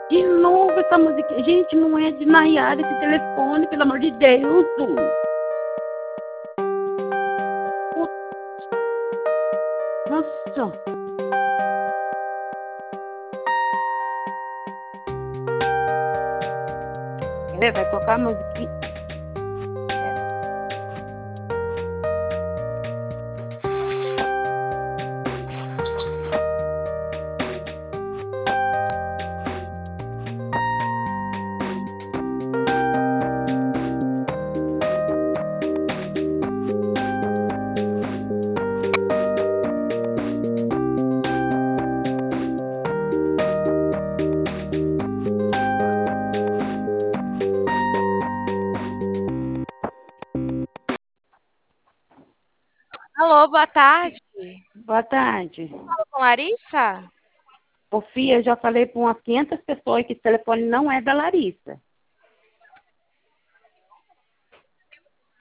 De novo essa música. Gente, não é de Nayara esse telefone, pelo amor de Deus. Nossa. Vai tocar a música. Alô, boa tarde. Boa tarde. Fala com Larissa? Ô, Fia, eu já falei para umas 500 pessoas que esse telefone não é da Larissa.